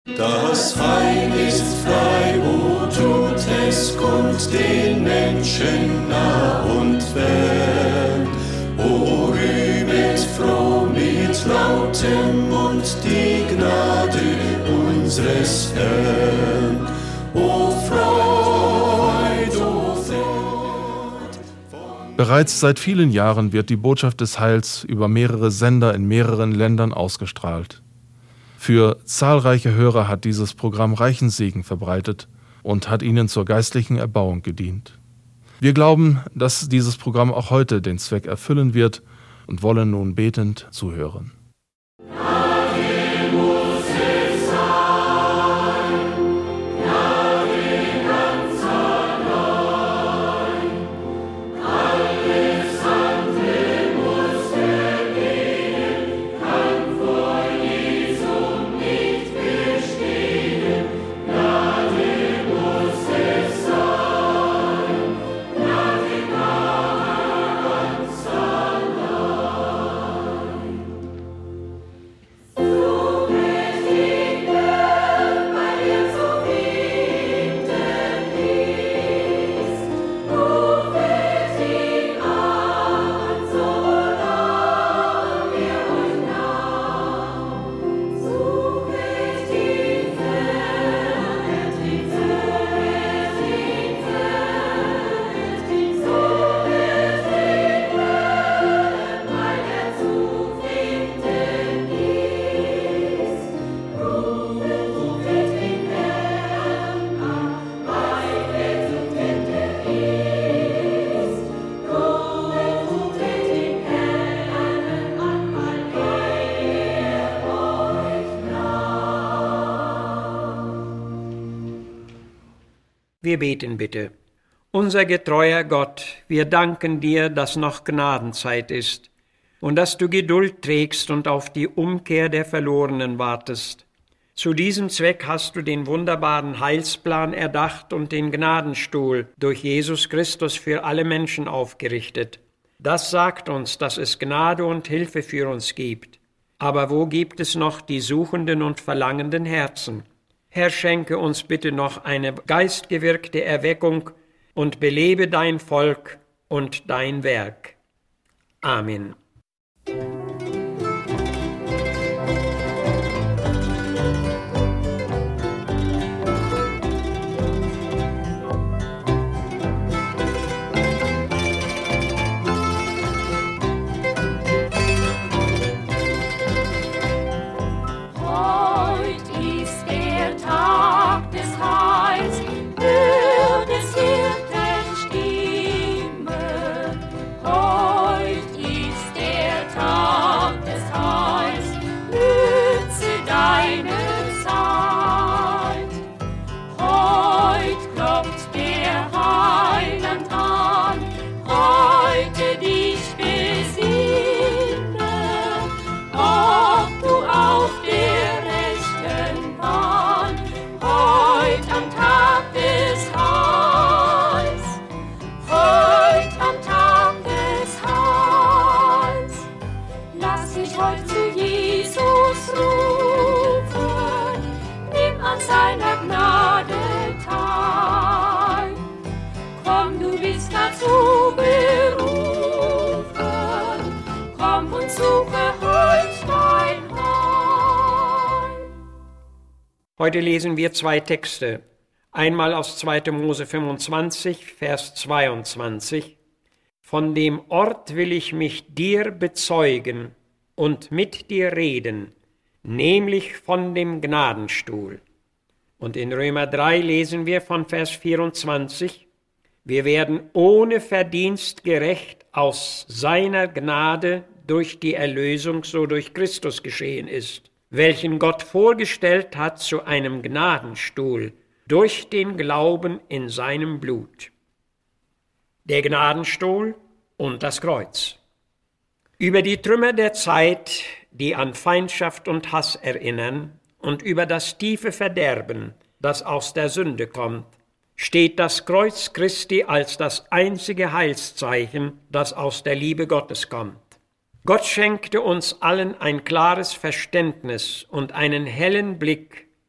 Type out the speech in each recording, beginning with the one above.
Das Heil ist frei, wo tut es kund den Menschen nah und fern. O rühmet froh mit lautem Mund die Gnade unseres Herrn. O Freud, o Freud. Bereits seit vielen Jahren wird die Botschaft des Heils über mehrere Sender in mehreren Ländern ausgestrahlt. Für zahlreiche Hörer hat dieses Programm reichen Segen verbreitet und hat ihnen zur geistlichen Erbauung gedient. Wir glauben, dass dieses Programm auch heute den Zweck erfüllen wird und wollen nun betend zuhören. Wir beten bitte. Unser getreuer Gott, wir danken dir, dass noch Gnadenzeit ist und dass du Geduld trägst und auf die Umkehr der Verlorenen wartest. Zu diesem Zweck hast du den wunderbaren Heilsplan erdacht und den Gnadenstuhl durch Jesus Christus für alle Menschen aufgerichtet. Das sagt uns, dass es Gnade und Hilfe für uns gibt. Aber wo gibt es noch die suchenden und verlangenden Herzen? Herr, schenke uns bitte noch eine geistgewirkte Erweckung und belebe dein Volk und dein Werk. Amen. Heute lesen wir zwei Texte. Einmal aus 2. Mose 25, Vers 22. Von dem Ort will ich mich dir bezeugen und mit dir reden, nämlich von dem Gnadenstuhl. Und in Römer 3 lesen wir von Vers 24. Wir werden ohne Verdienst gerecht aus seiner Gnade durch die Erlösung, so durch Christus geschehen ist, welchen Gott vorgestellt hat zu einem Gnadenstuhl durch den Glauben in seinem Blut. Der Gnadenstuhl und das Kreuz. Über die Trümmer der Zeit, die an Feindschaft und Hass erinnern, und über das tiefe Verderben, das aus der Sünde kommt, steht das Kreuz Christi als das einzige Heilszeichen, das aus der Liebe Gottes kommt. Gott schenkte uns allen ein klares Verständnis und einen hellen Blick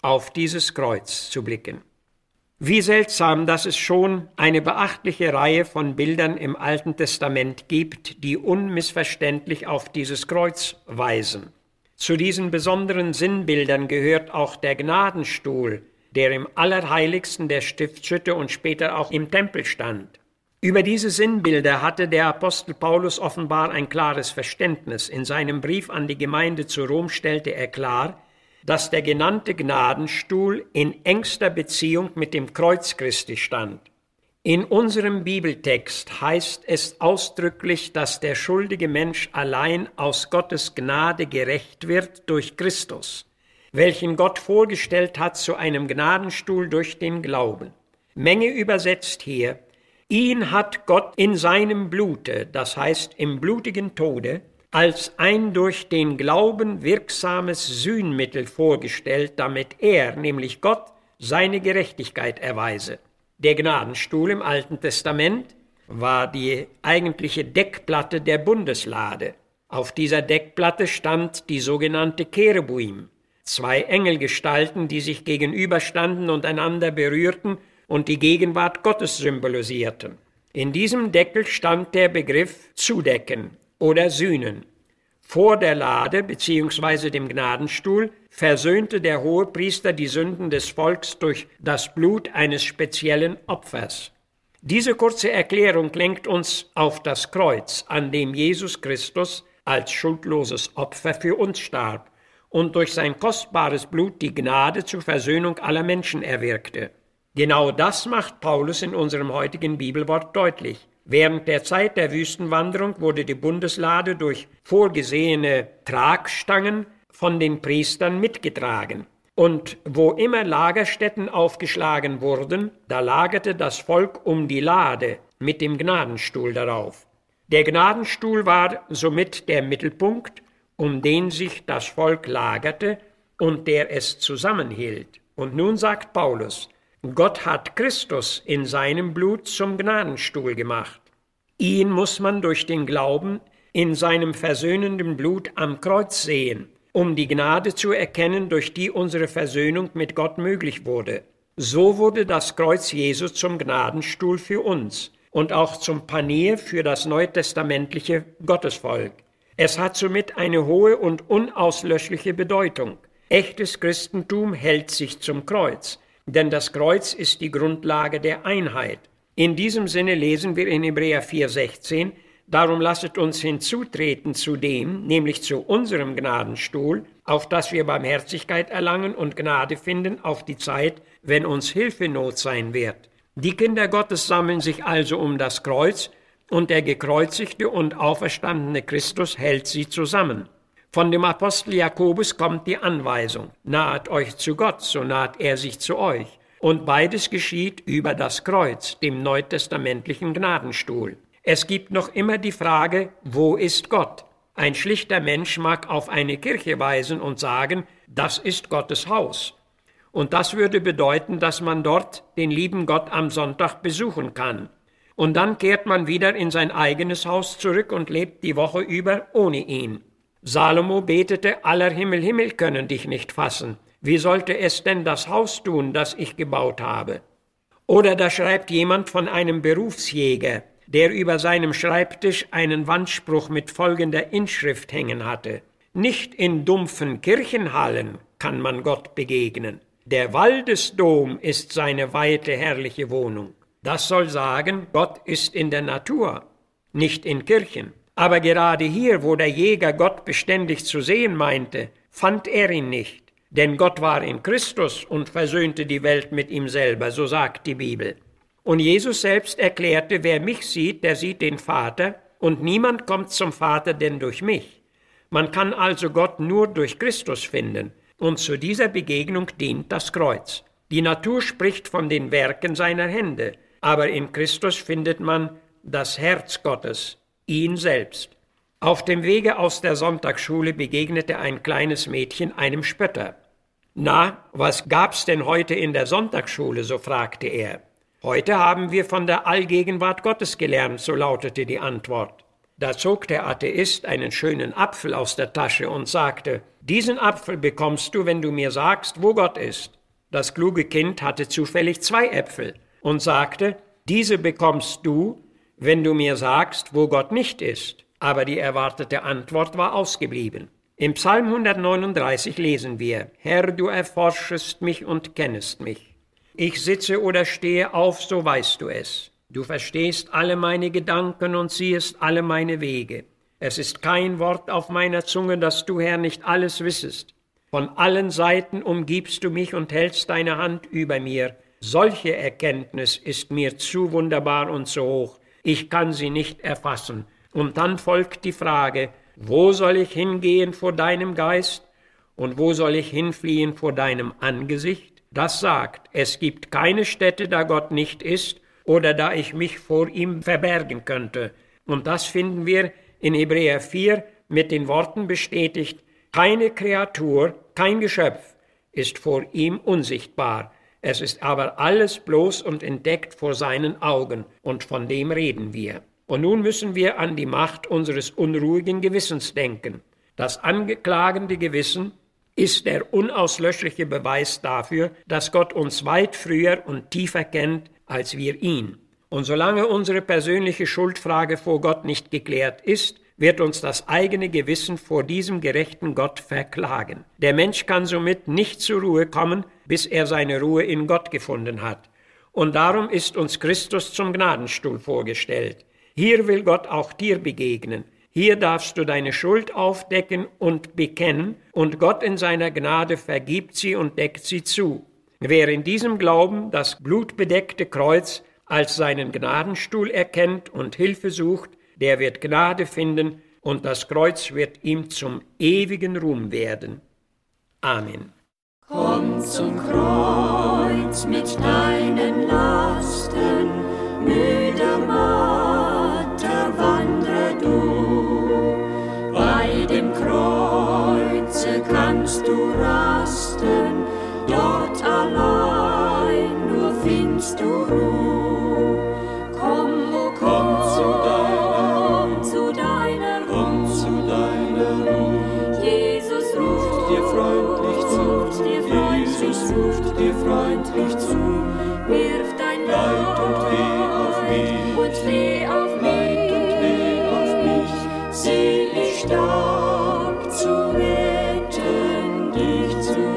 auf dieses Kreuz zu blicken. Wie seltsam, dass es schon eine beachtliche Reihe von Bildern im Alten Testament gibt, die unmissverständlich auf dieses Kreuz weisen. Zu diesen besonderen Sinnbildern gehört auch der Gnadenstuhl, der im Allerheiligsten der Stiftshütte und später auch im Tempel stand. Über diese Sinnbilder hatte der Apostel Paulus offenbar ein klares Verständnis. In seinem Brief an die Gemeinde zu Rom stellte er klar, dass der genannte Gnadenstuhl in engster Beziehung mit dem Kreuz Christi stand. In unserem Bibeltext heißt es ausdrücklich, dass der schuldige Mensch allein aus Gottes Gnade gerecht wird durch Christus, welchen Gott vorgestellt hat zu einem Gnadenstuhl durch den Glauben. Menge übersetzt hier: Ihn hat Gott in seinem Blute, das heißt im blutigen Tode, als ein durch den Glauben wirksames Sühnmittel vorgestellt, damit er, nämlich Gott, seine Gerechtigkeit erweise. Der Gnadenstuhl im Alten Testament war die eigentliche Deckplatte der Bundeslade. Auf dieser Deckplatte stand die sogenannte Cherubim, 2 Engelgestalten, die sich gegenüberstanden und einander berührten und die Gegenwart Gottes symbolisierten. In diesem Deckel stand der Begriff zudecken oder sühnen. Vor der Lade bzw. dem Gnadenstuhl versöhnte der Hohepriester die Sünden des Volks durch das Blut eines speziellen Opfers. Diese kurze Erklärung lenkt uns auf das Kreuz, an dem Jesus Christus als schuldloses Opfer für uns starb und durch sein kostbares Blut die Gnade zur Versöhnung aller Menschen erwirkte. Genau das macht Paulus in unserem heutigen Bibelwort deutlich. Während der Zeit der Wüstenwanderung wurde die Bundeslade durch vorgesehene Tragstangen von den Priestern mitgetragen. Und wo immer Lagerstätten aufgeschlagen wurden, da lagerte das Volk um die Lade mit dem Gnadenstuhl darauf. Der Gnadenstuhl war somit der Mittelpunkt, um den sich das Volk lagerte und der es zusammenhielt. Und nun sagt Paulus: Gott hat Christus in seinem Blut zum Gnadenstuhl gemacht. Ihn muss man durch den Glauben in seinem versöhnenden Blut am Kreuz sehen, um die Gnade zu erkennen, durch die unsere Versöhnung mit Gott möglich wurde. So wurde das Kreuz Jesu zum Gnadenstuhl für uns und auch zum Panier für das neutestamentliche Gottesvolk. Es hat somit eine hohe und unauslöschliche Bedeutung. Echtes Christentum hält sich zum Kreuz, denn das Kreuz ist die Grundlage der Einheit. In diesem Sinne lesen wir in Hebräer 4,16: Darum lasset uns hinzutreten zu dem, nämlich zu unserem Gnadenstuhl, auf dass wir Barmherzigkeit erlangen und Gnade finden auf die Zeit, wenn uns Hilfenot sein wird. Die Kinder Gottes sammeln sich also um das Kreuz, und der gekreuzigte und auferstandene Christus hält sie zusammen. Von dem Apostel Jakobus kommt die Anweisung: Nahet euch zu Gott, so naht er sich zu euch. Und beides geschieht über das Kreuz, dem neutestamentlichen Gnadenstuhl. Es gibt noch immer die Frage: Wo ist Gott? Ein schlichter Mensch mag auf eine Kirche weisen und sagen: Das ist Gottes Haus. Und das würde bedeuten, dass man dort den lieben Gott am Sonntag besuchen kann. Und dann kehrt man wieder in sein eigenes Haus zurück und lebt die Woche über ohne ihn. Salomo betete: Aller Himmel können dich nicht fassen. Wie sollte es denn das Haus tun, das ich gebaut habe? Oder da schreibt jemand von einem Berufsjäger, der über seinem Schreibtisch einen Wandspruch mit folgender Inschrift hängen hatte: Nicht in dumpfen Kirchenhallen kann man Gott begegnen. Der Waldesdom ist seine weite, herrliche Wohnung. Das soll sagen, Gott ist in der Natur, nicht in Kirchen. Aber gerade hier, wo der Jäger Gott beständig zu sehen meinte, fand er ihn nicht. Denn Gott war in Christus und versöhnte die Welt mit ihm selber, so sagt die Bibel. Und Jesus selbst erklärte: Wer mich sieht, der sieht den Vater, und niemand kommt zum Vater denn durch mich. Man kann also Gott nur durch Christus finden, und zu dieser Begegnung dient das Kreuz. Die Natur spricht von den Werken seiner Hände, aber in Christus findet man das Herz Gottes, ihn selbst. Auf dem Wege aus der Sonntagsschule begegnete ein kleines Mädchen einem Spötter. »Na, was gab's denn heute in der Sonntagsschule?« so fragte er. »Heute haben wir von der Allgegenwart Gottes gelernt«, so lautete die Antwort. Da zog der Atheist einen schönen Apfel aus der Tasche und sagte: Diesen Apfel bekommst du, wenn du mir sagst, wo Gott ist. Das kluge Kind hatte zufällig 2 Äpfel und sagte: Diese bekommst du, wenn du mir sagst, wo Gott nicht ist. Aber die erwartete Antwort war ausgeblieben. Im Psalm 139 lesen wir: Herr, du erforschest mich und kennest mich. Ich sitze oder stehe auf, so weißt du es. Du verstehst alle meine Gedanken und siehest alle meine Wege. Es ist kein Wort auf meiner Zunge, dass du, Herr, nicht alles wissest. Von allen Seiten umgibst du mich und hältst deine Hand über mir. Solche Erkenntnis ist mir zu wunderbar und zu hoch. Ich kann sie nicht erfassen. Und dann folgt die Frage: Wo soll ich hingehen vor deinem Geist? Und wo soll ich hinfliehen vor deinem Angesicht? Das sagt: Es gibt keine Stätte, da Gott nicht ist, oder da ich mich vor ihm verbergen könnte. Und das finden wir in Hebräer 4 mit den Worten bestätigt: Keine Kreatur, kein Geschöpf ist vor ihm unsichtbar. Es ist aber alles bloß und entdeckt vor seinen Augen, und von dem reden wir. Und nun müssen wir an die Macht unseres unruhigen Gewissens denken. Das angeklagende Gewissen ist der unauslöschliche Beweis dafür, dass Gott uns weit früher und tiefer kennt als wir ihn. Und solange unsere persönliche Schuldfrage vor Gott nicht geklärt ist, wird uns das eigene Gewissen vor diesem gerechten Gott verklagen. Der Mensch kann somit nicht zur Ruhe kommen, bis er seine Ruhe in Gott gefunden hat. Und darum ist uns Christus zum Gnadenstuhl vorgestellt. Hier will Gott auch dir begegnen. Hier darfst du deine Schuld aufdecken und bekennen, und Gott in seiner Gnade vergibt sie und deckt sie zu. Wer in diesem Glauben das blutbedeckte Kreuz als seinen Gnadenstuhl erkennt und Hilfe sucht, der wird Gnade finden, und das Kreuz wird ihm zum ewigen Ruhm werden. Amen. Komm zum Kreuz mit deinen Lasten, müder, matter Wanderer du. Bei dem Kreuze kannst du rasten, dort allein nur findest du Ruhe. Komm, oh komm zu deiner Ruhe. Jesus ruft dir freundlich zu, Jesus ruft dir freundlich zu. Wirf dein Leid und weh auf mich, sieh, ich starb zu retten dich.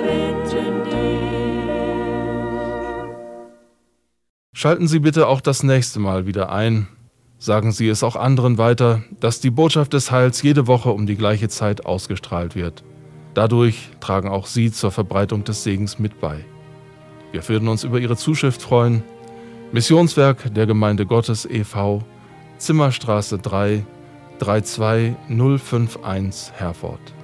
Schalten Sie bitte auch das nächste Mal wieder ein. Sagen Sie es auch anderen weiter, dass die Botschaft des Heils jede Woche um die gleiche Zeit ausgestrahlt wird. Dadurch tragen auch Sie zur Verbreitung des Segens mit bei. Wir würden uns über Ihre Zuschrift freuen. Missionswerk der Gemeinde Gottes e.V., Zimmerstraße 3, 32051 Herford.